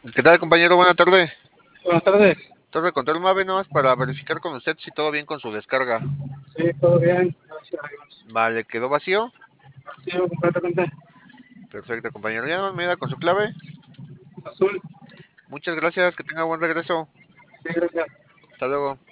¿Qué tal, compañero? Buena tarde. Buenas tardes. Torre Control Mave, nada más para verificar con usted si todo bien con su descarga. Sí, todo bien. Gracias a Dios. Vale, ¿quedó vacío? Vacío completamente. Perfecto, compañero. Ya no me da con su clave. Azul. Muchas gracias, que tenga buen regreso. Sí, gracias. Hasta luego.